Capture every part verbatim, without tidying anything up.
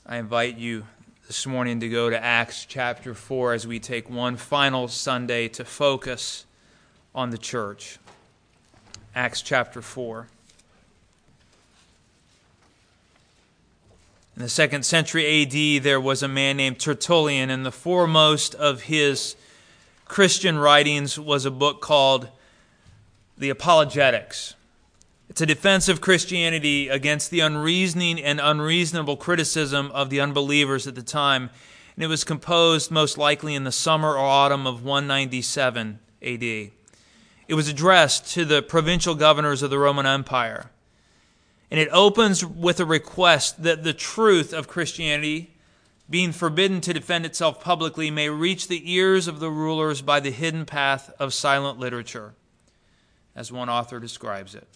I invite you this morning to go to Acts chapter four as we take one final Sunday to focus on the church. Acts chapter four. In the second century A D, there was a man named Tertullian, and the foremost of his Christian writings was a book called The Apologetics. It's a defense of Christianity against the unreasoning and unreasonable criticism of the unbelievers at the time, and it was composed most likely in the summer or autumn of one ninety-seven A D. It was addressed to the provincial governors of the Roman Empire, and it opens with a request that the truth of Christianity, being forbidden to defend itself publicly, may reach the ears of the rulers by the hidden path of silent literature, as one author describes it.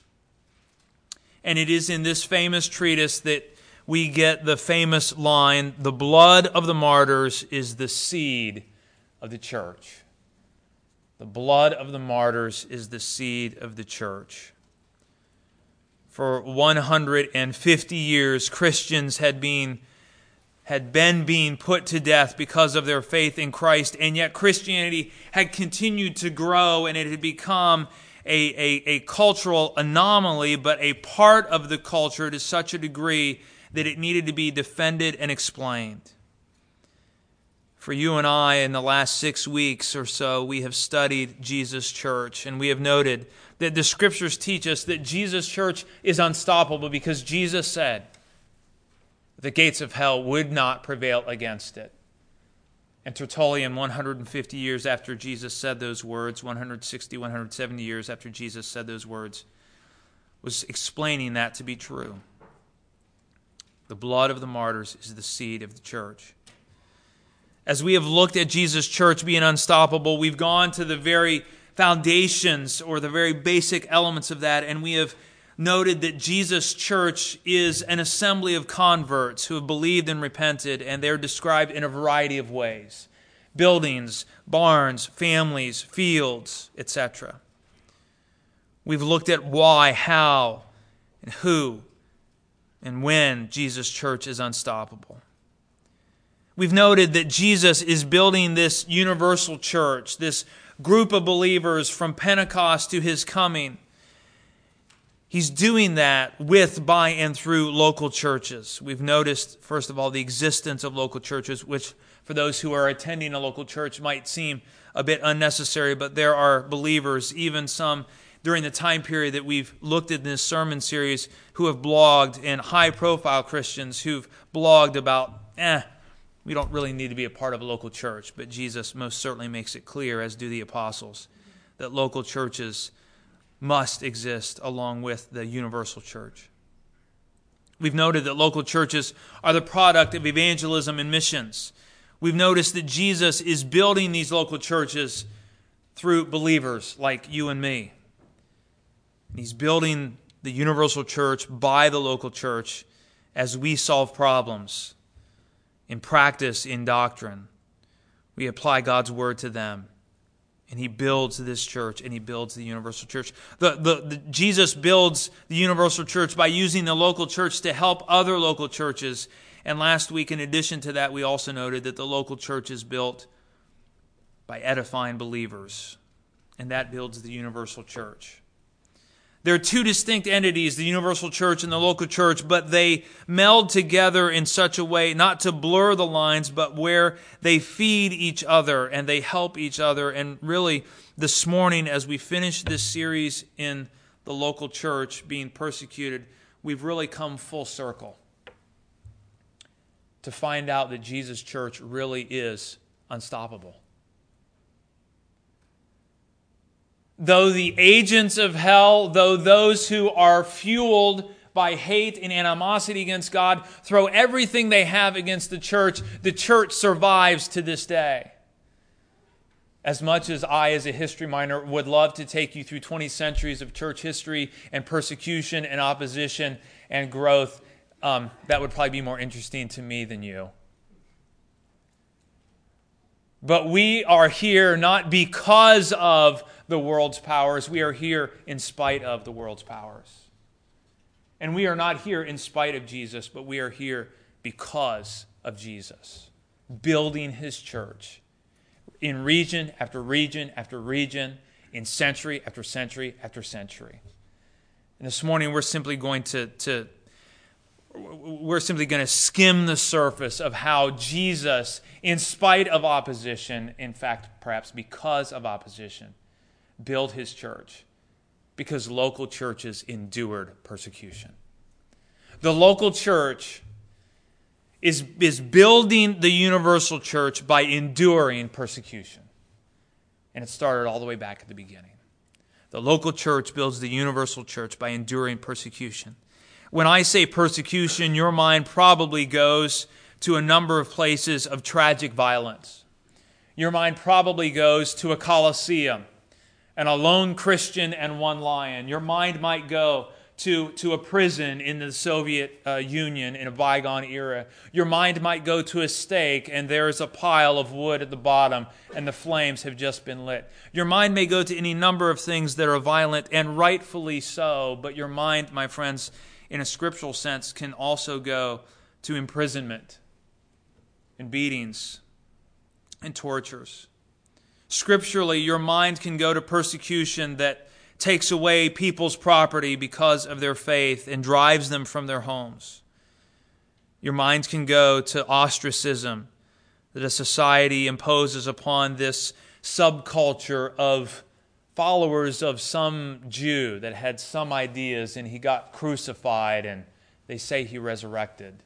And it is in this famous treatise that we get the famous line, "The blood of the martyrs is the seed of the church." The blood of the martyrs is the seed of the church. For one hundred fifty years, Christians had been, had been being put to death because of their faith in Christ, and yet Christianity had continued to grow, and it had become A, a, a cultural anomaly, but a part of the culture to such a degree that it needed to be defended and explained. For you and I, in the last six weeks or so, we have studied Jesus' church, and we have noted that the Scriptures teach us that Jesus' church is unstoppable because Jesus said the gates of hell would not prevail against it. And Tertullian, one hundred fifty years after Jesus said those words, one hundred sixty, one hundred seventy years after Jesus said those words, was explaining that to be true. The blood of the martyrs is the seed of the church. As we have looked at Jesus' church being unstoppable, we've gone to the very foundations or the very basic elements of that, and we have noted that Jesus' church is an assembly of converts who have believed and repented, and they're described in a variety of ways. Buildings, barns, families, fields, et cetera. We've looked at why, how, and who, and when Jesus' church is unstoppable. We've noted that Jesus is building this universal church, this group of believers from Pentecost to His coming. He's doing that with, by, and through local churches. We've noticed, first of all, the existence of local churches, which for those who are attending a local church might seem a bit unnecessary, but there are believers, even some during the time period that we've looked at in this sermon series, who have blogged, and high-profile Christians who've blogged about, eh, we don't really need to be a part of a local church. But Jesus most certainly makes it clear, as do the apostles, that local churches must exist along with the universal church. We've noted that local churches are the product of evangelism and missions. We've noticed that Jesus is building these local churches through believers like you and me. And He's building the universal church by the local church as we solve problems in practice, in doctrine. We apply God's word to them. And He builds this church, and He builds the universal church. The, the, the, Jesus builds the universal church by using the local church to help other local churches. And last week, in addition to that, we also noted that the local church is built by edifying believers. And that builds the universal church. There are two distinct entities, the universal church and the local church, but they meld together in such a way, not to blur the lines, but where they feed each other and they help each other. And really, this morning, as we finish this series in the local church being persecuted, we've really come full circle to find out that Jesus' church really is unstoppable. Though the agents of hell, though those who are fueled by hate and animosity against God throw everything they have against the church, the church survives to this day. As much as I, as a history minor, would love to take you through twenty centuries of church history and persecution and opposition and growth, um, that would probably be more interesting to me than you. But we are here not because of the world's powers. We are here in spite of the world's powers. And we are not here in spite of Jesus, but we are here because of Jesus, building his church in region after region after region, in century after century after century. And this morning we're simply going to, to we're simply going to skim the surface of how Jesus, in spite of opposition, in fact, perhaps because of opposition, built his church, because local churches endured persecution. The local church is, is building the universal church by enduring persecution. And it started all the way back at the beginning. The local church builds the universal church by enduring persecution. When I say persecution, your mind probably goes to a number of places of tragic violence. Your mind probably goes to a Colosseum and a lone Christian and one lion. Your mind might go to, to a prison in the Soviet uh, Union in a bygone era. Your mind might go to a stake and there's a pile of wood at the bottom and the flames have just been lit. Your mind may go to any number of things that are violent, and rightfully so, but your mind, my friends, in a scriptural sense, can also go to imprisonment and beatings and tortures. Scripturally, your mind can go to persecution that takes away people's property because of their faith and drives them from their homes. Your mind can go to ostracism that a society imposes upon this subculture of followers of some Jew that had some ideas and he got crucified and they say he resurrected.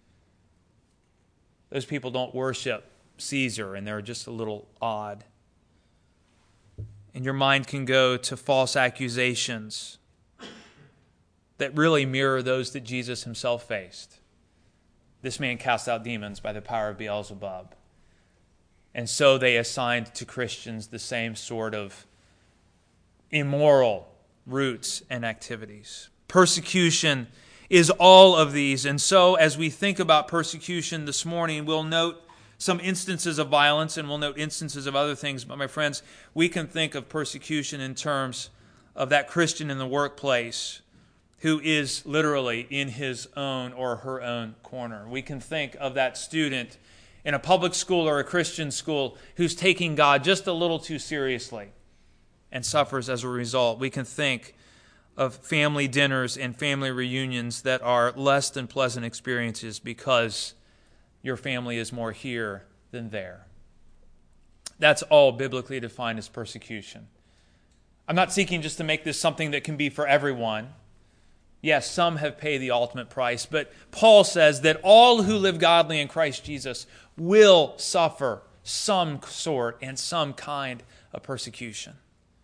Those people don't worship Caesar and they're just a little odd. And your mind can go to false accusations that really mirror those that Jesus himself faced. This man cast out demons by the power of Beelzebub. And so they assigned to Christians the same sort of immoral roots and activities. Persecution is all of these. And so as we think about persecution this morning, we'll note some instances of violence and we'll note instances of other things. But my friends, we can think of persecution in terms of that Christian in the workplace who is literally in his own or her own corner. We can think of that student in a public school or a Christian school who's taking God just a little too seriously and suffers as a result. We can think of family dinners and family reunions that are less than pleasant experiences because your family is more here than there. That's all biblically defined as persecution. I'm not seeking just to make this something that can be for everyone. Yes, some have paid the ultimate price, but Paul says that all who live godly in Christ Jesus will suffer some sort and some kind of persecution.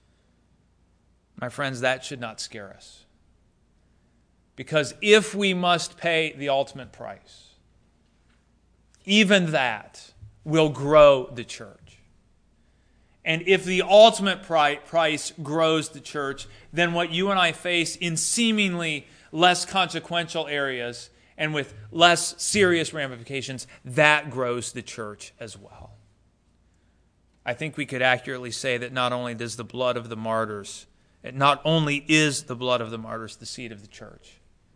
My friends, that should not scare us. Because if we must pay the ultimate price, even that will grow the church. And if the ultimate price grows the church, then what you and I face in seemingly less consequential areas and with less serious ramifications, that grows the church as well. I think we could accurately say that not only does the blood of the martyrs, it not only is the blood of the martyrs the seed of the church,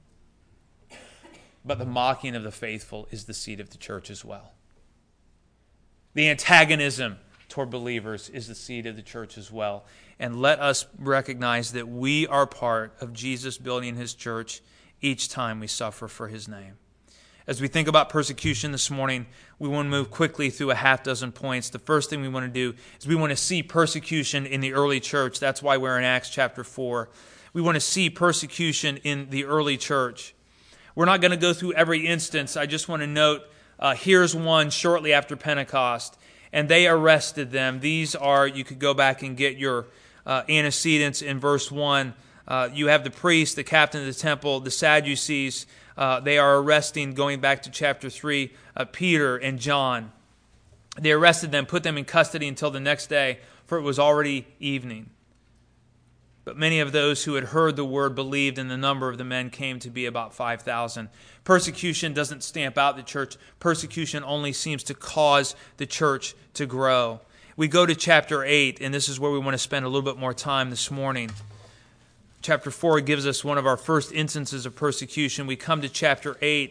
but the mocking of the faithful is the seed of the church as well. The antagonism toward believers is the seed of the church as well. And let us recognize that we are part of Jesus building his church each time we suffer for his name. As we think about persecution this morning, we want to move quickly through a half dozen points. The first thing we want to do is we want to see persecution in the early church. That's why we're in Acts chapter four. We want to see persecution in the early church. We're not going to go through every instance. I just want to note, uh, here's one shortly after Pentecost. And they arrested them. These are, you could go back and get your uh, antecedents in verse one. Uh, you have the priest, the captain of the temple, the Sadducees. Uh, they are arresting, going back to chapter three, uh, Peter and John. They arrested them, put them in custody until the next day, for it was already evening. But many of those who had heard the word believed, and the number of the men came to be about five thousand. Persecution doesn't stamp out the church. Persecution only seems to cause the church to grow. We go to chapter eight, and this is where we want to spend a little bit more time this morning. Chapter four gives us one of our first instances of persecution. We come to chapter eight,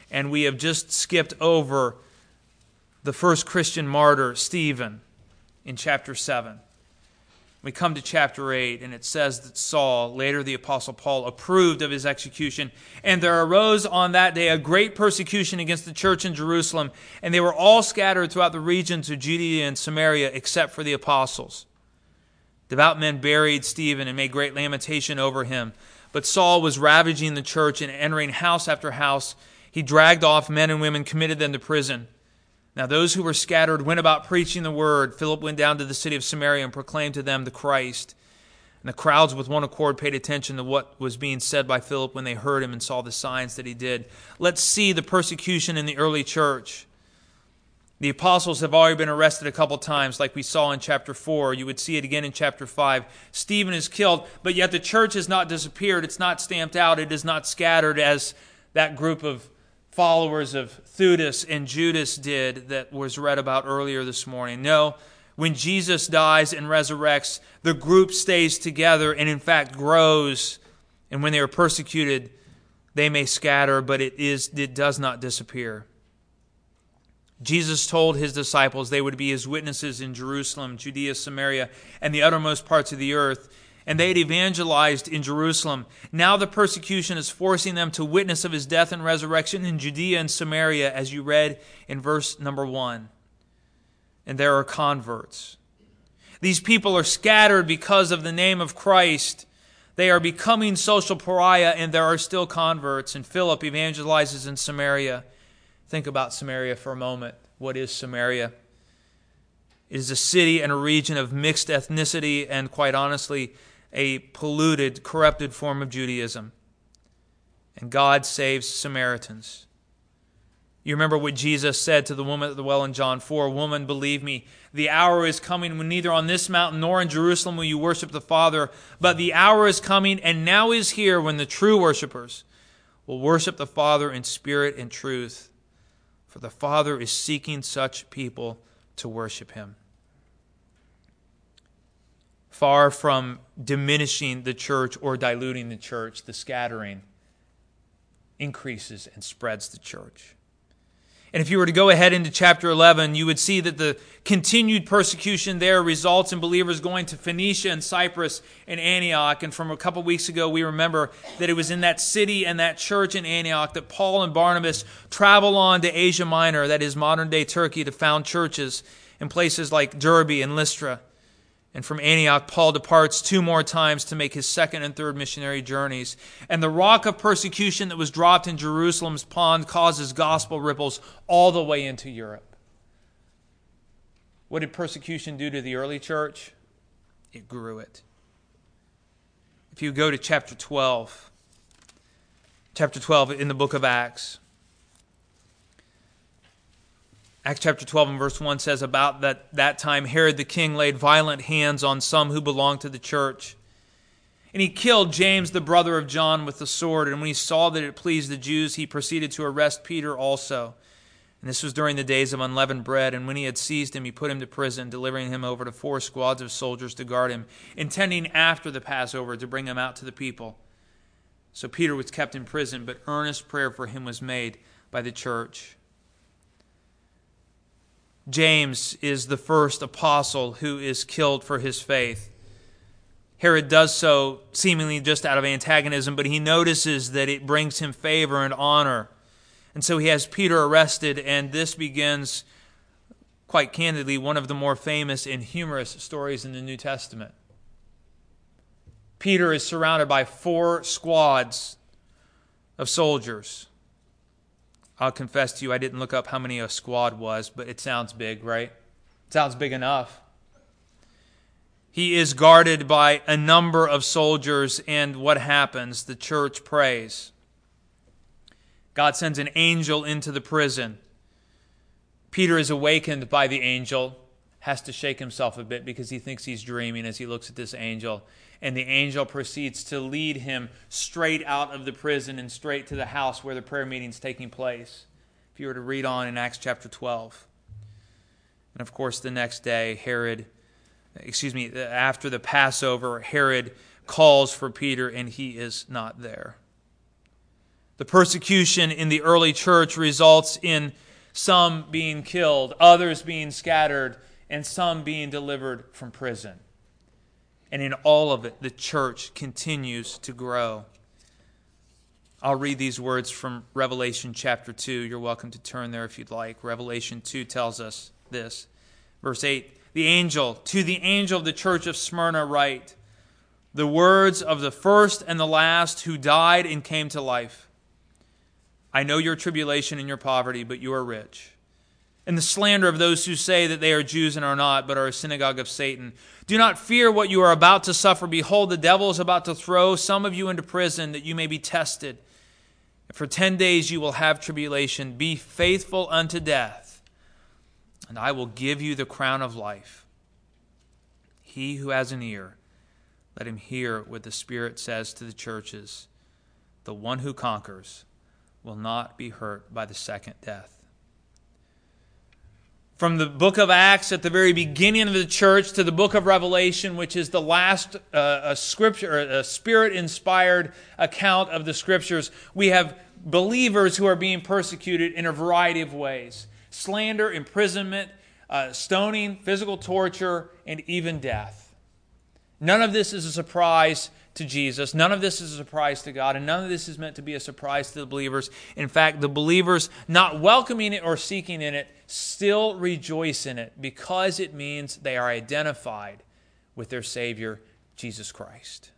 And we have just skipped over the first Christian martyr, Stephen, in chapter seven. We come to chapter eight, and it says that Saul, later the Apostle Paul, approved of his execution. And there arose on that day a great persecution against the church in Jerusalem, and they were all scattered throughout the regions of Judea and Samaria, except for the apostles. Devout men buried Stephen and made great lamentation over him. But Saul was ravaging the church and entering house after house. He dragged off men and women, committed them to prison. Now those who were scattered went about preaching the word. Philip went down to the city of Samaria and proclaimed to them the Christ. And the crowds with one accord paid attention to what was being said by Philip when they heard him and saw the signs that he did. Let's see the persecution in the early church. The apostles have already been arrested a couple times, like we saw in chapter four. You would see it again in chapter five. Stephen is killed, but yet the church has not disappeared. It's not stamped out. It is not scattered as that group of followers of Theudas and Judas did that was read about earlier this morning. No, when Jesus dies and resurrects, the group stays together and in fact grows. And when they are persecuted, they may scatter, but it is it does not disappear. Jesus told his disciples they would be his witnesses in Jerusalem, Judea, Samaria, and the uttermost parts of the earth. And they had evangelized in Jerusalem. Now the persecution is forcing them to witness of his death and resurrection in Judea and Samaria, as you read in verse number one. And there are converts. These people are scattered because of the name of Christ. They are becoming social pariah, and there are still converts. And Philip evangelizes in Samaria. Think about Samaria for a moment. What is Samaria? It is a city and a region of mixed ethnicity and, quite honestly, a polluted, corrupted form of Judaism. And God saves Samaritans. You remember what Jesus said to the woman at the well in John four, "Woman, believe me, the hour is coming when neither on this mountain nor in Jerusalem will you worship the Father, but the hour is coming and now is here when the true worshipers will worship the Father in spirit and truth. For the Father is seeking such people to worship him." Far from diminishing the church or diluting the church, the scattering increases and spreads the church. And if you were to go ahead into chapter eleven, you would see that the continued persecution there results in believers going to Phoenicia and Cyprus and Antioch. And from a couple weeks ago, we remember that it was in that city and that church in Antioch that Paul and Barnabas travel on to Asia Minor, that is modern-day Turkey, to found churches in places like Derbe and Lystra. And from Antioch, Paul departs two more times to make his second and third missionary journeys. And the rock of persecution that was dropped in Jerusalem's pond causes gospel ripples all the way into Europe. What did persecution do to the early church? It grew it. If you go to chapter twelve, chapter twelve in the book of Acts, Acts chapter twelve and verse one says, about that, that time Herod the king laid violent hands on some who belonged to the church. And he killed James, the brother of John, with the sword. And when he saw that it pleased the Jews, he proceeded to arrest Peter also. And this was during the days of unleavened bread. And when he had seized him, he put him to prison, delivering him over to four squads of soldiers to guard him, intending after the Passover to bring him out to the people. So Peter was kept in prison, but earnest prayer for him was made by the church. James is the first apostle who is killed for his faith. Herod does so seemingly just out of antagonism, but he notices that it brings him favor and honor. And so he has Peter arrested, and this begins, quite candidly, one of the more famous and humorous stories in the New Testament. Peter is surrounded by four squads of soldiers. I'll confess to you, I didn't look up how many a squad was, but it sounds big, right? It sounds big enough. He is guarded by a number of soldiers, and what happens? The church prays. God sends an angel into the prison. Peter is awakened by the angel, has to shake himself a bit because he thinks he's dreaming as he looks at this angel. And the angel proceeds to lead him straight out of the prison and straight to the house where the prayer meeting is taking place. If you were to read on in Acts chapter twelve. And of course, the next day, Herod, excuse me, after the Passover, Herod calls for Peter and he is not there. The persecution in the early church results in some being killed, others being scattered, and some being delivered from prison. And in all of it, the church continues to grow. I'll read these words from Revelation chapter two. You're welcome to turn there if you'd like. Revelation two tells us this. Verse eight, the angel, to the angel of the church of Smyrna write, the words of the first and the last who died and came to life. I know your tribulation and your poverty, but you are rich. And the slander of those who say that they are Jews and are not, but are a synagogue of Satan. Do not fear what you are about to suffer. Behold, the devil is about to throw some of you into prison that you may be tested. For ten days you will have tribulation. Be faithful unto death, and I will give you the crown of life. He who has an ear, let him hear what the Spirit says to the churches. The one who conquers will not be hurt by the second death. From the book of Acts at the very beginning of the church to the book of Revelation, which is the last uh, a scripture, a Spirit-inspired account of the Scriptures, we have believers who are being persecuted in a variety of ways. Slander, imprisonment, uh, stoning, physical torture, and even death. None of this is a surprise to Jesus. None of this is a surprise to God, and none of this is meant to be a surprise to the believers. In fact, the believers not welcoming it or seeking in it still rejoice in it because it means they are identified with their Savior, Jesus Christ.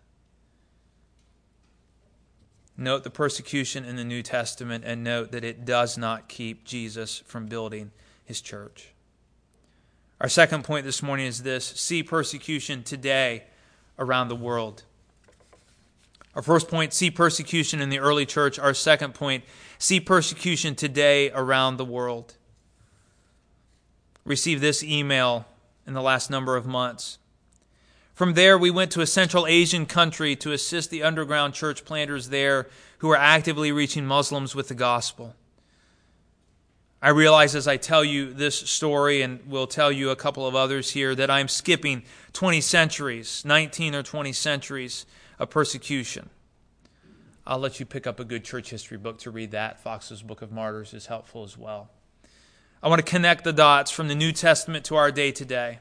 Note the persecution in the New Testament and note that it does not keep Jesus from building his church. Our second point this morning is this: see persecution today around the world. Our first point, see persecution in the early church. Our second point, see persecution today around the world. Received this email in the last number of months. From there, we went to a Central Asian country to assist the underground church planters there who are actively reaching Muslims with the gospel. I realize as I tell you this story, and will tell you a couple of others here, that I'm skipping twenty centuries, nineteen or twenty centuries of persecution. I'll let you pick up a good church history book to read that. Fox's Book of Martyrs is helpful as well. I want to connect the dots from the New Testament to our day today.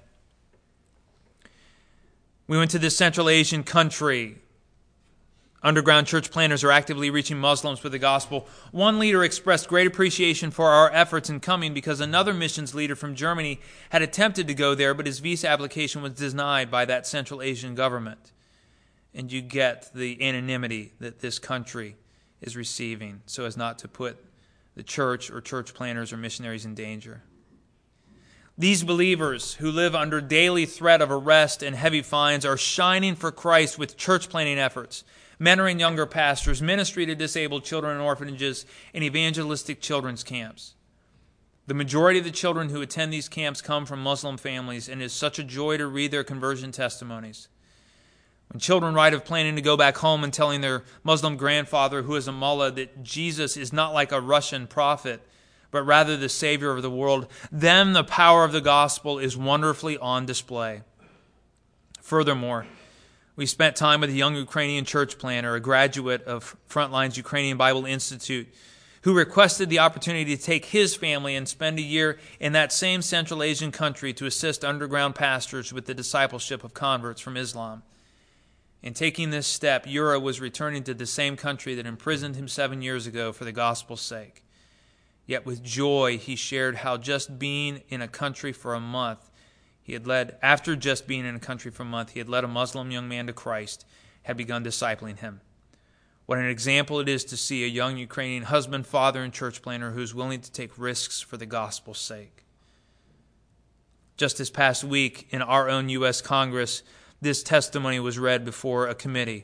We went to this Central Asian country. Underground church planters are actively reaching Muslims with the gospel. One leader expressed great appreciation for our efforts in coming because another missions leader from Germany had attempted to go there, but his visa application was denied by that Central Asian government. And you get the anonymity that this country is receiving so as not to put the church or church planters or missionaries in danger. These believers who live under daily threat of arrest and heavy fines are shining for Christ with church planting efforts, mentoring younger pastors, ministry to disabled children in orphanages, and evangelistic children's camps. The majority of the children who attend these camps come from Muslim families, and it is such a joy to read their conversion testimonies. When children write of planning to go back home and telling their Muslim grandfather, who is a mullah, that Jesus is not like a Russian prophet, but rather the Savior of the world, then the power of the gospel is wonderfully on display. Furthermore, we spent time with a young Ukrainian church planter, a graduate of Frontline's Ukrainian Bible Institute, who requested the opportunity to take his family and spend a year in that same Central Asian country to assist underground pastors with the discipleship of converts from Islam. In taking this step, Ura was returning to the same country that imprisoned him seven years ago for the gospel's sake. Yet with joy, he shared how just being in a country for a month, he had led, after just being in a country for a month, he had led a Muslim young man to Christ, had begun discipling him. What an example it is to see a young Ukrainian husband, father, and church planter who is willing to take risks for the gospel's sake. Just this past week, in our own U S Congress, this testimony was read before a committee.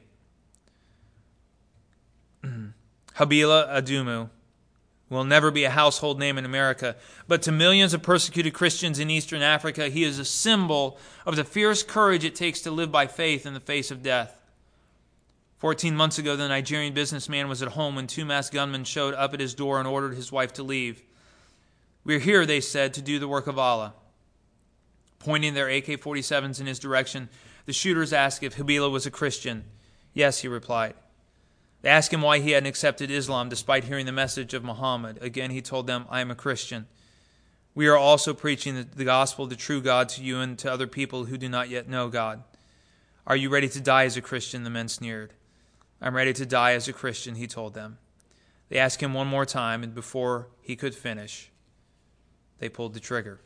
Habila Adumu will never be a household name in America, but to millions of persecuted Christians in Eastern Africa, he is a symbol of the fierce courage it takes to live by faith in the face of death. Fourteen months ago, the Nigerian businessman was at home when two masked gunmen showed up at his door and ordered his wife to leave. "We're here," they said, "to do the work of Allah." Pointing their A K forty-sevens in his direction, the shooters asked if Habila was a Christian. "Yes," he replied. They asked him why he hadn't accepted Islam despite hearing the message of Muhammad. Again, he told them, I am a Christian. We are also preaching the, the gospel of the true God to you and to other people who do not yet know God. Are you ready to die as a Christian? The men sneered. I'm ready to die as a Christian, he told them. They asked him one more time, and before he could finish, they pulled the trigger.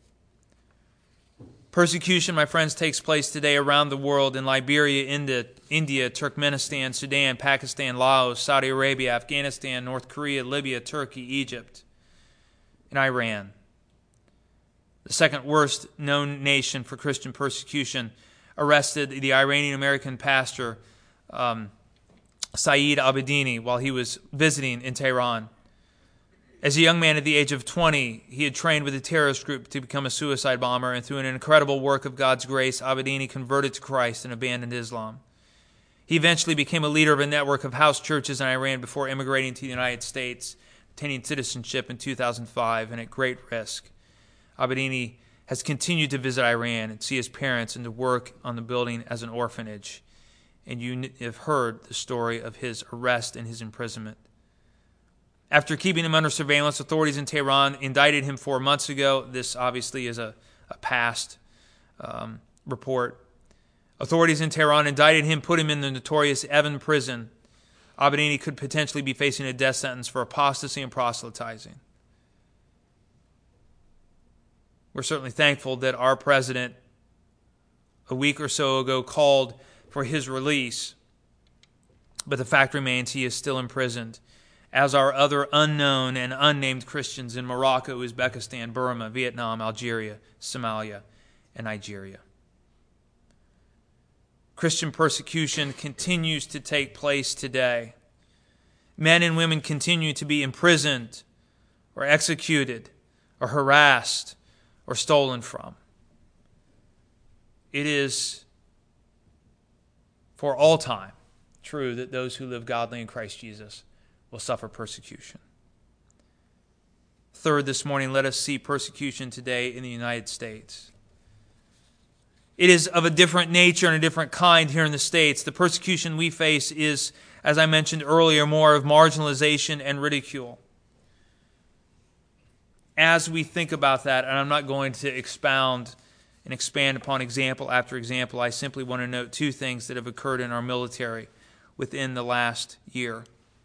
Persecution, my friends, takes place today around the world in Liberia, India, India, Turkmenistan, Sudan, Pakistan, Laos, Saudi Arabia, Afghanistan, North Korea, Libya, Turkey, Egypt, and Iran. The second worst known nation for Christian persecution arrested the Iranian-American pastor um, Saeed Abedini while he was visiting in Tehran. As a young man at the age of twenty, he had trained with a terrorist group to become a suicide bomber, and through an incredible work of God's grace, Abedini converted to Christ and abandoned Islam. He eventually became a leader of a network of house churches in Iran before immigrating to the United States, obtaining citizenship in two thousand five, and at great risk. Abedini has continued to visit Iran and see his parents and to work on the building as an orphanage. And you have heard the story of his arrest and his imprisonment. After keeping him under surveillance, authorities in Tehran indicted him four months ago. This obviously is a, a past um, report. Authorities in Tehran indicted him, put him in the notorious Evin prison. Abedini could potentially be facing a death sentence for apostasy and proselytizing. We're certainly thankful that our president, a week or so ago, called for his release. But the fact remains he is still imprisoned, as are other unknown and unnamed Christians in Morocco, Uzbekistan, Burma, Vietnam, Algeria, Somalia, and Nigeria. Christian persecution continues to take place today. Men and women continue to be imprisoned or executed or harassed or stolen from. It is for all time true that those who live godly in Christ Jesus will suffer persecution. Third, this morning, let us see persecution today in the United States. It is of a different nature and a different kind here in the States. The persecution we face is, as I mentioned earlier, more of marginalization and ridicule. As we think about that, and I'm not going to expound and expand upon example after example, I simply want to note two things that have occurred in our military within the last year.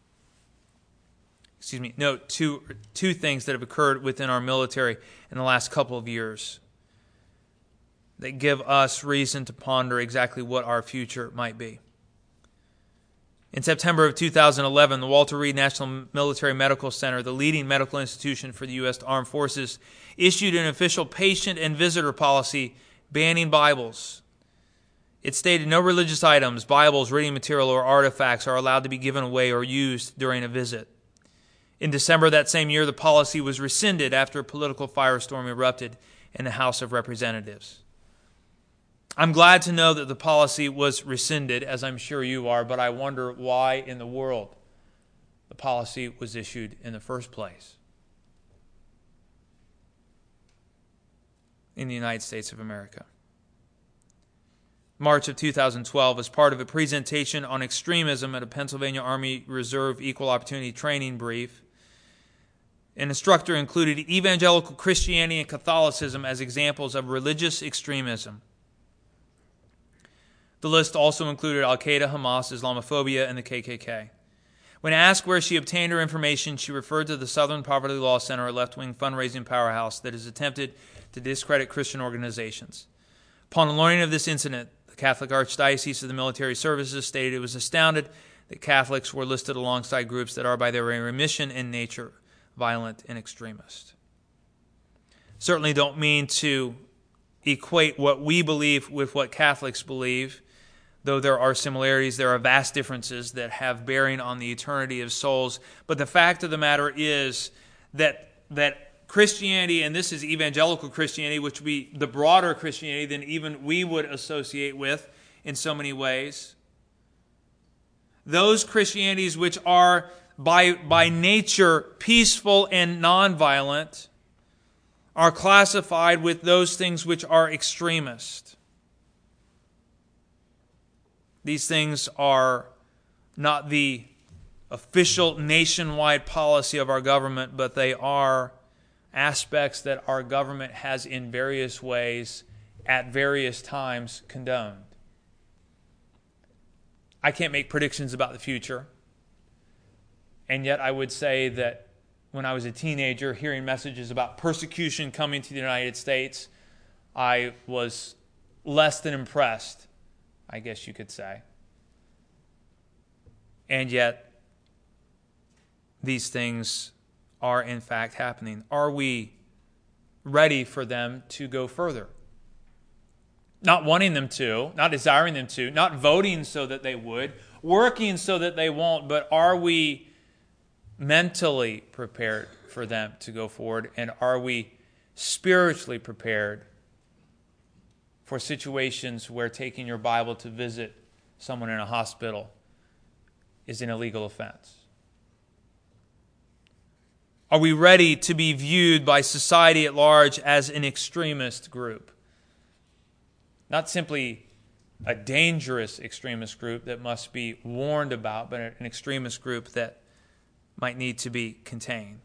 Excuse me, note two, two things that have occurred within our military in the last couple of years that give us reason to ponder exactly what our future might be. In September of two thousand eleven, the Walter Reed National Military Medical Center, the leading medical institution for the U S Armed Forces, issued an official patient and visitor policy banning Bibles. It stated no religious items, Bibles, reading material, or artifacts are allowed to be given away or used during a visit. In December that same year, the policy was rescinded after a political firestorm erupted in the House of Representatives. I'm glad to know that the policy was rescinded, as I'm sure you are, but I wonder why in the world the policy was issued in the first place in the United States of America. March of two thousand twelve, as part of a presentation on extremism at a Pennsylvania Army Reserve Equal Opportunity Training brief, an instructor included evangelical Christianity and Catholicism as examples of religious extremism. The list also included Al-Qaeda, Hamas, Islamophobia, and the K K K. When asked where she obtained her information, she referred to the Southern Poverty Law Center, a left-wing fundraising powerhouse that has attempted to discredit Christian organizations. Upon learning of this incident, the Catholic Archdiocese of the Military Services stated it was astounded that Catholics were listed alongside groups that are by their very mission and nature violent and extremist. Certainly don't mean to equate what we believe with what Catholics believe. Though there are similarities, there are vast differences that have bearing on the eternity of souls. But the fact of the matter is that that Christianity, and this is evangelical Christianity, which would be the broader Christianity than even we would associate with in so many ways. Those Christianities which are by, by nature peaceful and nonviolent are classified with those things which are extremist. These things are not the official nationwide policy of our government, but they are aspects that our government has in various ways at various times condoned. I can't make predictions about the future, and yet I would say that when I was a teenager, hearing messages about persecution coming to the United States, I was less than impressed, I guess you could say. And yet, these things are in fact happening. Are we ready for them to go further? Not wanting them to, not desiring them to, not voting so that they would, working so that they won't, but are we mentally prepared for them to go forward? And are we spiritually prepared for situations where taking your Bible to visit someone in a hospital is an illegal offense? Are we ready to be viewed by society at large as an extremist group? Not simply a dangerous extremist group that must be warned about, but an extremist group that might need to be contained.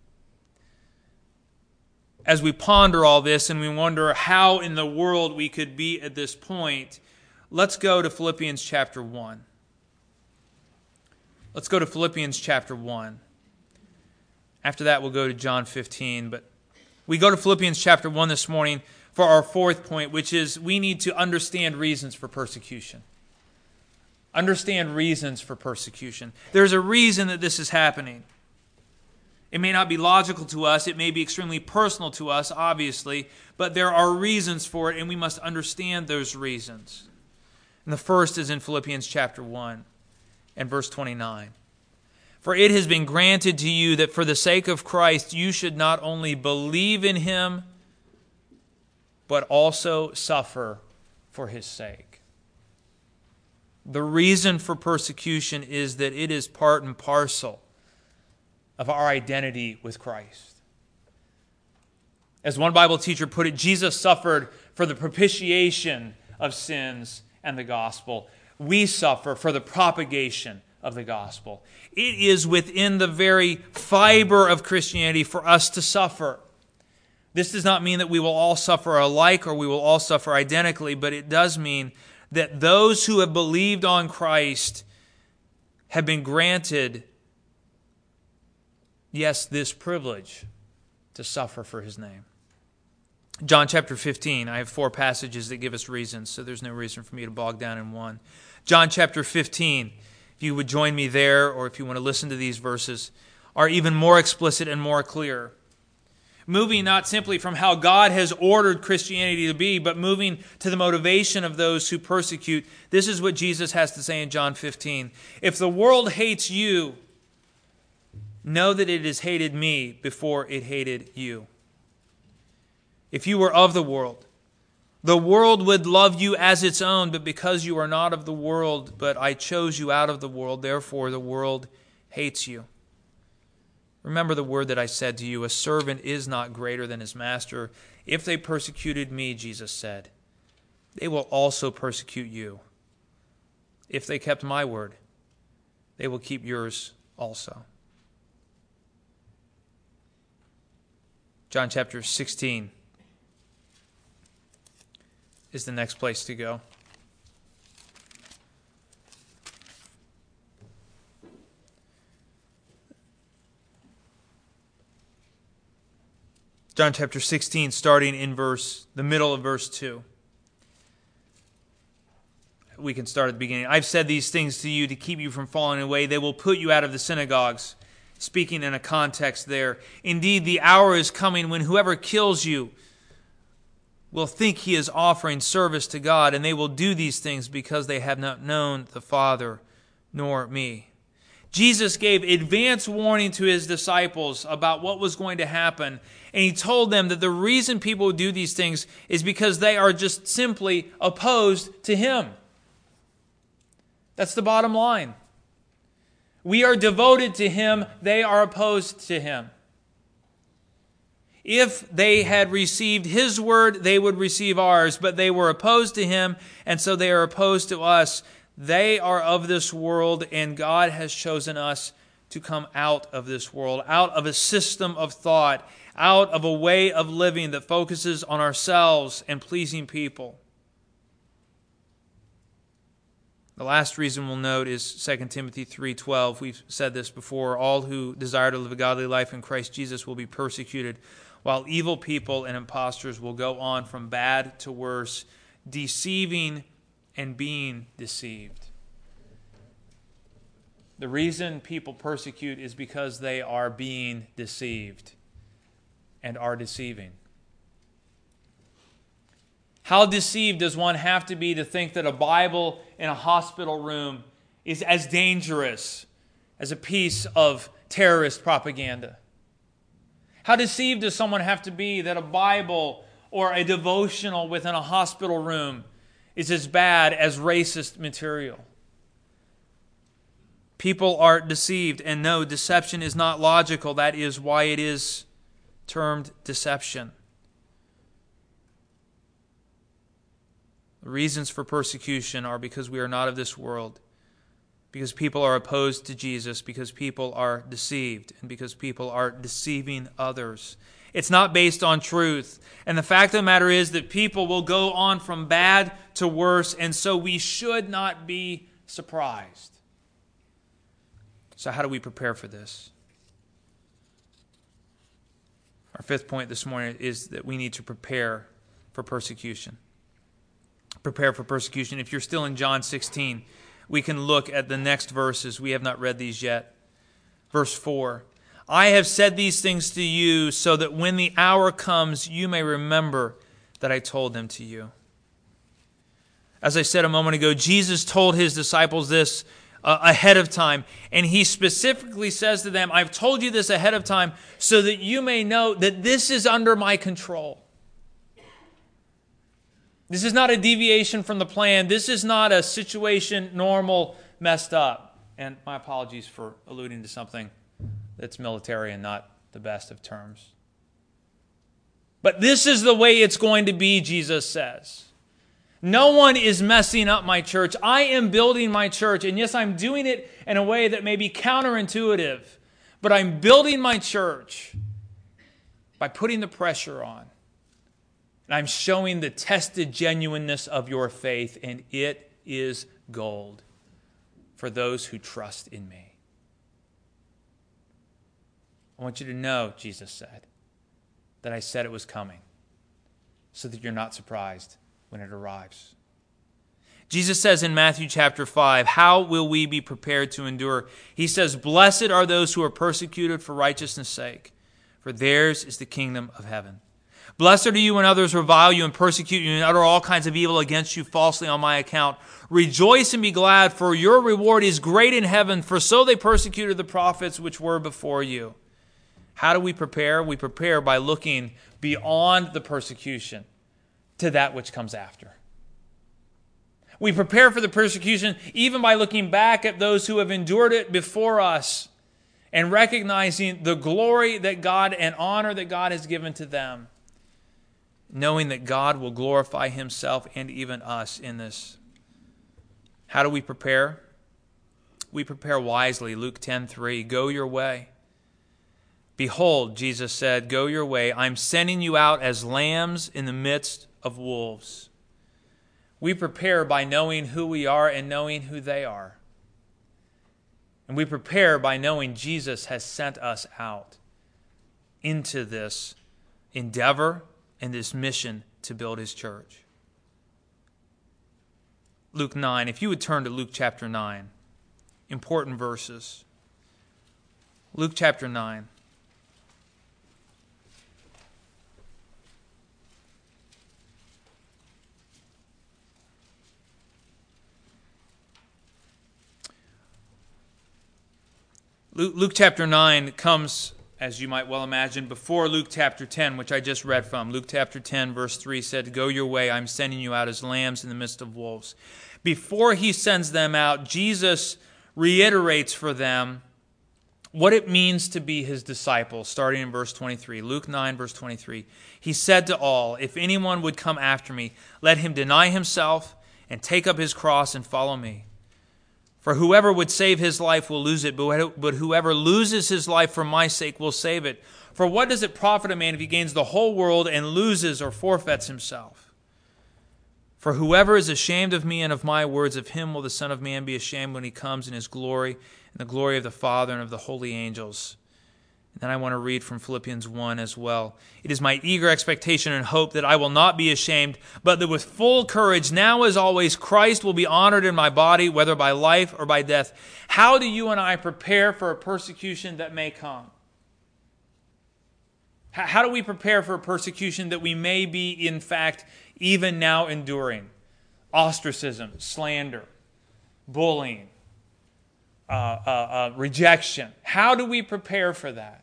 As we ponder all this and we wonder how in the world we could be at this point, let's go to Philippians chapter one. Let's go to Philippians chapter one. After that, we'll go to John fifteen. But we go to Philippians chapter one this morning for our fourth point, which is we need to understand reasons for persecution. Understand reasons for persecution. There's a reason that this is happening. It may not be logical to us. It may be extremely personal to us, obviously. But there are reasons for it, and we must understand those reasons. And the first is in Philippians chapter one and verse twenty-nine. For it has been granted to you that for the sake of Christ you should not only believe in Him, but also suffer for His sake. The reason for persecution is that it is part and parcel of our identity with Christ. As one Bible teacher put it, Jesus suffered for the propitiation of sins and the gospel. We suffer for the propagation of the gospel. It is within the very fiber of Christianity for us to suffer. This does not mean that we will all suffer alike or we will all suffer identically, but it does mean that those who have believed on Christ have been granted, yes, this privilege to suffer for His name. John chapter fifteen, I have four passages that give us reasons, so there's no reason for me to bog down in one. John chapter fifteen, if you would join me there, or if you want to listen to these verses, are even more explicit and more clear. Moving not simply from how God has ordered Christianity to be, but moving to the motivation of those who persecute. This is what Jesus has to say in John fifteen. If the world hates you, know that it has hated me before it hated you. If you were of the world, the world would love you as its own, but because you are not of the world, but I chose you out of the world, therefore the world hates you. Remember the word that I said to you, a servant is not greater than his master. If they persecuted me, Jesus said, they will also persecute you. If they kept my word, they will keep yours also. John chapter sixteen is the next place to go. John chapter sixteen, starting in verse, the middle of verse two. We can start at the beginning. I've said these things to you to keep you from falling away. They will put you out of the synagogues. Speaking in a context there. Indeed, the hour is coming when whoever kills you will think he is offering service to God, and they will do these things because they have not known the Father nor me. Jesus gave advance warning to his disciples about what was going to happen, and he told them that the reason people would do these things is because they are just simply opposed to him. That's the bottom line. We are devoted to him, they are opposed to him. If they had received his word, they would receive ours, but they were opposed to him, and so they are opposed to us. They are of this world, and God has chosen us to come out of this world, out of a system of thought, out of a way of living that focuses on ourselves and pleasing people. The last reason we'll note is Second Timothy three twelve. We've said this before. All who desire to live a godly life in Christ Jesus will be persecuted, while evil people and impostors will go on from bad to worse, deceiving and being deceived. The reason people persecute is because they are being deceived and are deceiving. How deceived does one have to be to think that a Bible in a hospital room is as dangerous as a piece of terrorist propaganda? How deceived does someone have to be that a Bible or a devotional within a hospital room is as bad as racist material? People are deceived, and no, deception is not logical. That is why it is termed deception. The reasons for persecution are because we are not of this world, because people are opposed to Jesus, because people are deceived, and because people are deceiving others. It's not based on truth. And the fact of the matter is that people will go on from bad to worse, and so we should not be surprised. So how do we prepare for this? Our fifth point this morning is that we need to prepare for persecution. Prepare for persecution. If you're still in John sixteen, we can look at the next verses. We have not read these yet. Verse four. I have said these things to you so that when the hour comes, you may remember that I told them to you. As I said a moment ago, Jesus told his disciples this uh, ahead of time. And he specifically says to them, I've told you this ahead of time so that you may know that this is under my control. This is not a deviation from the plan. This is not a situation normal messed up. And my apologies for alluding to something that's military and not the best of terms. But this is the way it's going to be, Jesus says. No one is messing up my church. I am building my church. And yes, I'm doing it in a way that may be counterintuitive. But I'm building my church by putting the pressure on. And I'm showing the tested genuineness of your faith, and it is gold for those who trust in me. I want you to know, Jesus said, that I said it was coming, so that you're not surprised when it arrives. Jesus says in Matthew chapter five, how will we be prepared to endure? He says, blessed are those who are persecuted for righteousness' sake, for theirs is the kingdom of heaven. Blessed are you when others revile you and persecute you and utter all kinds of evil against you falsely on my account. Rejoice and be glad, for your reward is great in heaven, for so they persecuted the prophets which were before you. How do we prepare? We prepare by looking beyond the persecution to that which comes after. We prepare for the persecution even by looking back at those who have endured it before us and recognizing the glory that God and honor that God has given to them, knowing that God will glorify himself and even us in this. How do we prepare? We prepare wisely. Luke ten three, go your way. Behold, Jesus said, go your way. I'm sending you out as lambs in the midst of wolves. We prepare by knowing who we are and knowing who they are. And we prepare by knowing Jesus has sent us out into this endeavor and this mission to build his church. Luke nine, if you would turn to Luke chapter nine, important verses. Luke chapter nine. Luke, Luke chapter nine comes, as you might well imagine, before Luke chapter ten, which I just read from. Luke chapter ten, verse three said, go your way, I'm sending you out as lambs in the midst of wolves. Before he sends them out, Jesus reiterates for them what it means to be his disciples, starting in verse twenty-three. Luke nine, verse twenty-three. He said to all, if anyone would come after me, let him deny himself and take up his cross and follow me. For whoever would save his life will lose it, but whoever loses his life for my sake will save it. For what does it profit a man if he gains the whole world and loses or forfeits himself? For whoever is ashamed of me and of my words, of him will the Son of Man be ashamed when he comes in his glory and the glory of the Father and of the holy angels. And then I want to read from Philippians one as well. It is my eager expectation and hope that I will not be ashamed, but that with full courage, now as always, Christ will be honored in my body, whether by life or by death. How do you and I prepare for a persecution that may come? How do we prepare for a persecution that we may be, in fact, even now enduring? Ostracism, slander, bullying, uh, uh, uh, rejection. How do we prepare for that?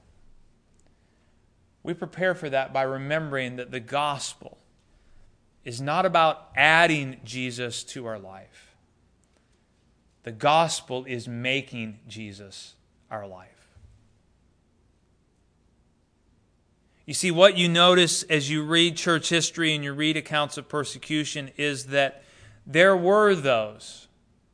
We prepare for that by remembering that the gospel is not about adding Jesus to our life. The gospel is making Jesus our life. You see, what you notice as you read church history and you read accounts of persecution is that there were those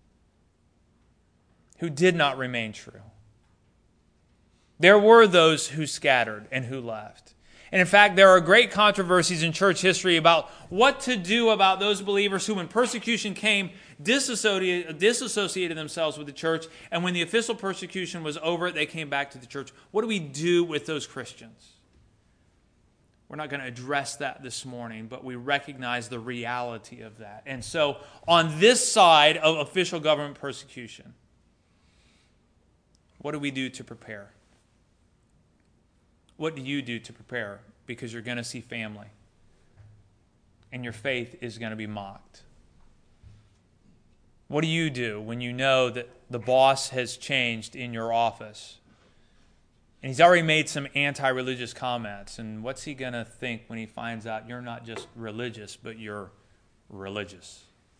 who did not remain true. There were those who scattered and who left. And in fact, there are great controversies in church history about what to do about those believers who, when persecution came, disassociated, disassociated themselves with the church. And when the official persecution was over, they came back to the church. What do we do with those Christians? We're not going to address that this morning, but we recognize the reality of that. And so, on this side of official government persecution, what do we do to prepare? What do you do to prepare? Because you're going to see family, and your faith is going to be mocked. What do you do when you know that the boss has changed in your office? And he's already made some anti-religious comments. And what's he going to think when he finds out you're not just religious, but you're religious?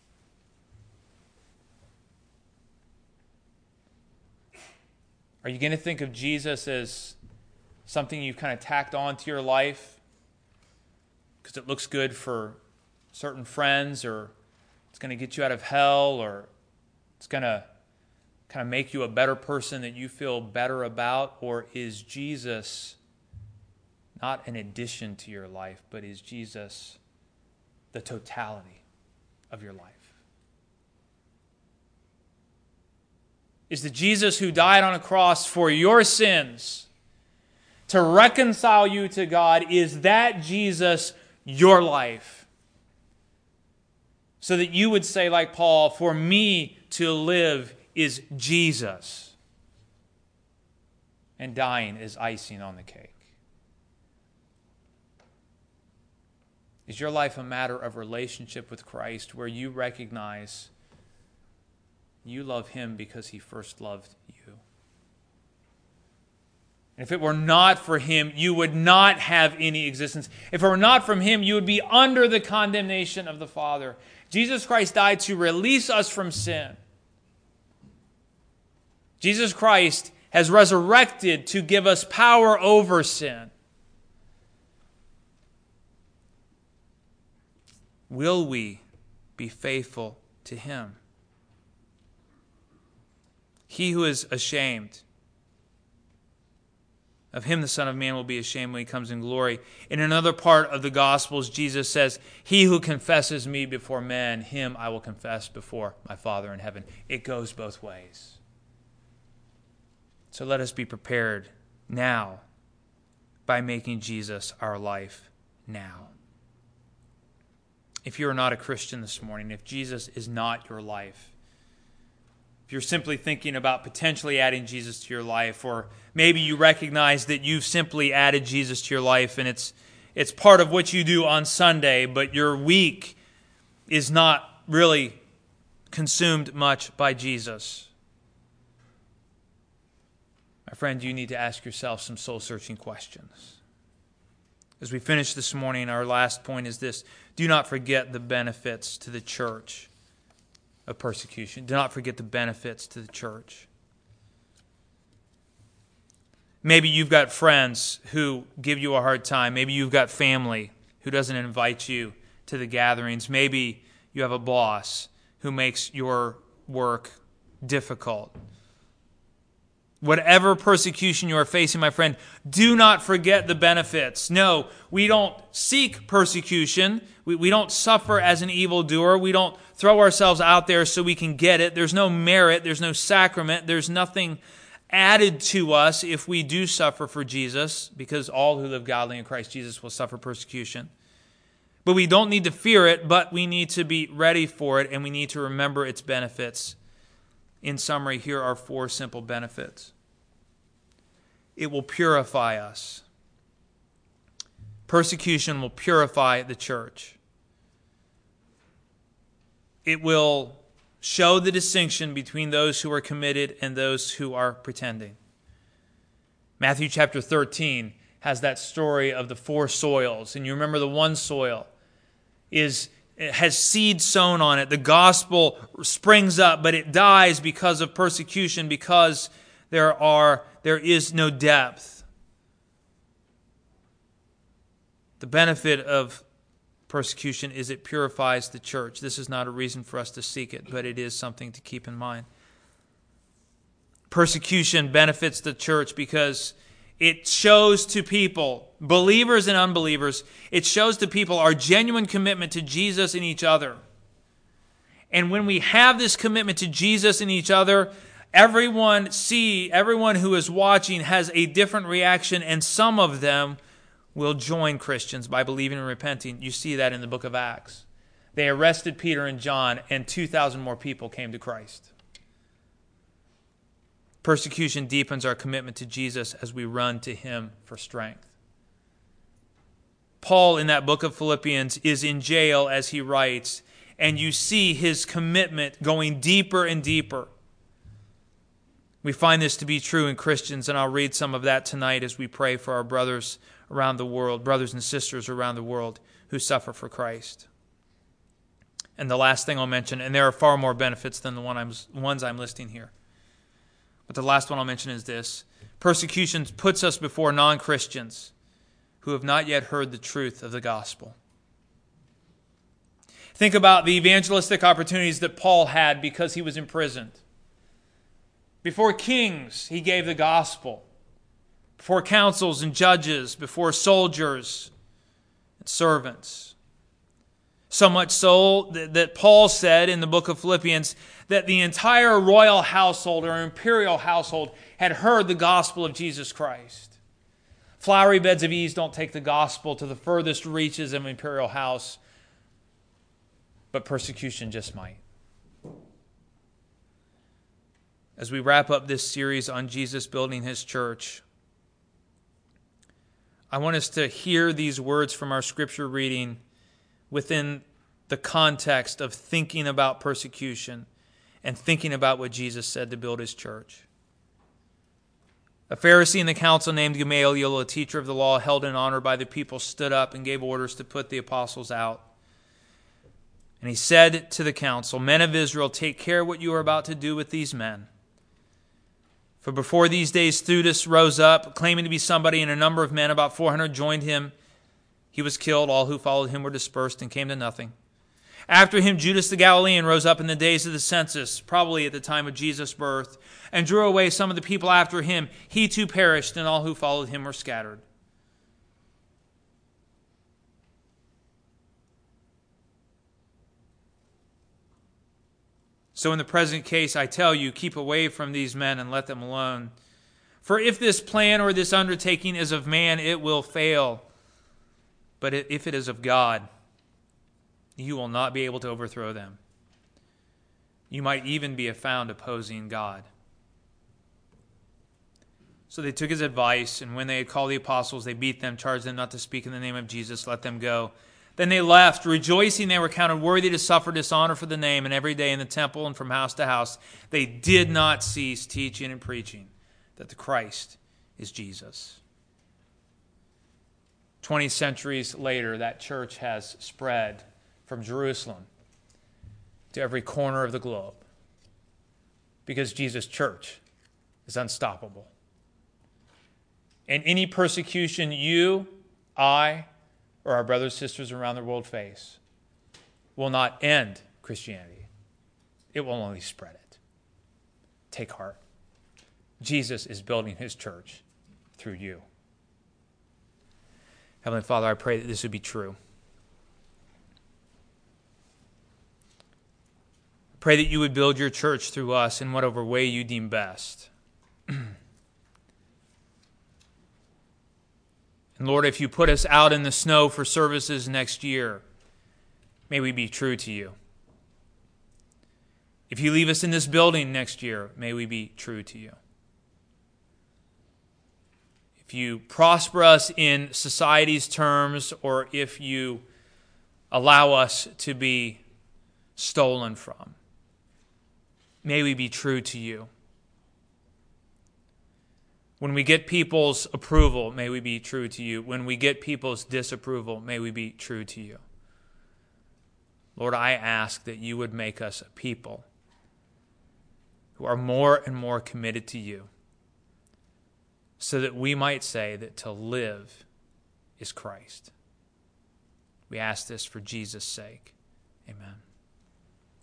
Are you going to think of Jesus as something you've kind of tacked on to your life because it looks good for certain friends, or it's going to get you out of hell, or it's going to kind of make you a better person that you feel better about? Or is Jesus not an addition to your life, but is Jesus the totality of your life? Is the Jesus who died on a cross for your sins to reconcile you to God, is that Jesus your life? So that you would say, like Paul, for me to live is Jesus, and dying is icing on the cake. Is your life a matter of relationship with Christ, where you recognize you love Him because He first loved you? And if it were not for Him, you would not have any existence. If it were not from Him, you would be under the condemnation of the Father. Jesus Christ died to release us from sin. Jesus Christ has resurrected to give us power over sin. Will we be faithful to Him? He who is ashamed, of Him the Son of Man will be ashamed when He comes in glory. In another part of the Gospels, Jesus says, he who confesses me before men, him I will confess before my Father in heaven. It goes both ways. So let us be prepared now by making Jesus our life now. If you are not a Christian this morning, if Jesus is not your life, if you're simply thinking about potentially adding Jesus to your life, or maybe you recognize that you've simply added Jesus to your life and it's it's part of what you do on Sunday, but your week is not really consumed much by Jesus, my friend, you need to ask yourself some soul-searching questions. As we finish this morning, our last point is this: do not forget the benefits to the church of persecution. Do not forget the benefits to the church. Maybe you've got friends who give you a hard time. Maybe you've got family who doesn't invite you to the gatherings. Maybe you have a boss who makes your work difficult. Whatever persecution you are facing, my friend, do not forget the benefits. No, we don't seek persecution. We, we don't suffer as an evildoer. We don't throw ourselves out there so we can get it. There's no merit. There's no sacrament. There's nothing added to us if we do suffer for Jesus, because all who live godly in Christ Jesus will suffer persecution. But we don't need to fear it, but we need to be ready for it, and we need to remember its benefits. In summary, here are four simple benefits. It will purify us. Persecution will purify the church. It will show the distinction between those who are committed and those who are pretending. Matthew chapter thirteen has that story of the four soils. And you remember the one soil is has seed sown on it. The gospel springs up, but it dies because of persecution, because there are there is no depth. The benefit of persecution is it purifies the church. This is not a reason for us to seek it, but it is something to keep in mind. Persecution benefits the church because it shows to people, believers and unbelievers, it shows to people our genuine commitment to Jesus and each other. And when we have this commitment to Jesus and each other, everyone see, everyone who is watching has a different reaction, and some of them will join Christians by believing and repenting. You see that in the book of Acts. They arrested Peter and John, and two thousand more people came to Christ. Persecution deepens our commitment to Jesus as we run to Him for strength. Paul, in that book of Philippians, is in jail as he writes, and you see his commitment going deeper and deeper. We find this to be true in Christians, and I'll read some of that tonight as we pray for our brothers around the world, brothers and sisters around the world who suffer for Christ. And the last thing I'll mention, and there are far more benefits than the one I'm, ones I'm listing here, but the last one I'll mention is this. Persecution puts us before non-Christians who have not yet heard the truth of the gospel. Think about the evangelistic opportunities that Paul had because he was imprisoned. Before kings, he gave the gospel. Before councils and judges, before soldiers and servants. So much so that Paul said in the book of Philippians that the entire royal household or imperial household had heard the gospel of Jesus Christ. Flowery beds of ease don't take the gospel to the furthest reaches of an imperial house, but persecution just might. As we wrap up this series on Jesus building His church, I want us to hear these words from our scripture reading within the context of thinking about persecution and thinking about what Jesus said to build His church. A Pharisee in the council named Gamaliel, a teacher of the law held in honor by the people, stood up and gave orders to put the apostles out. And he said to the council, "Men of Israel, take care what you are about to do with these men. For before these days Theudas rose up, claiming to be somebody, and a number of men, about four hundred, joined him. He was killed. All who followed him were dispersed and came to nothing. After him, Judas the Galilean rose up in the days of the census, probably at the time of Jesus' birth, and drew away some of the people after him. He too perished, and all who followed him were scattered." So in the present case, I tell you, keep away from these men and let them alone. For if this plan or this undertaking is of man, it will fail. But if it is of God, you will not be able to overthrow them. You might even be found opposing God. So they took his advice, and when they had called the apostles, they beat them, charged them not to speak in the name of Jesus, let them go. Then they left, rejoicing they were counted worthy to suffer dishonor for the name, and every day in the temple and from house to house, they did not cease teaching and preaching that the Christ is Jesus. Twenty centuries later, that church has spread from Jerusalem to every corner of the globe because Jesus' church is unstoppable. And any persecution you, I, or our brothers and sisters around the world face will not end Christianity. It will only spread it. take heart. Jesus is building his church through you. Heavenly Father, I pray that this would be true. I pray that you would build your church through us in whatever way you deem best. And Lord, if you put us out in the snow for services next year, may we be true to you. If you leave us in this building next year, may we be true to you. If you prosper us in society's terms, or if you allow us to be stolen from, may we be true to you. When we get people's approval, may we be true to you. When we get people's disapproval, may we be true to you. Lord, I ask that you would make us a people who are more and more committed to you, so that we might say that to live is Christ. We ask this for Jesus' sake.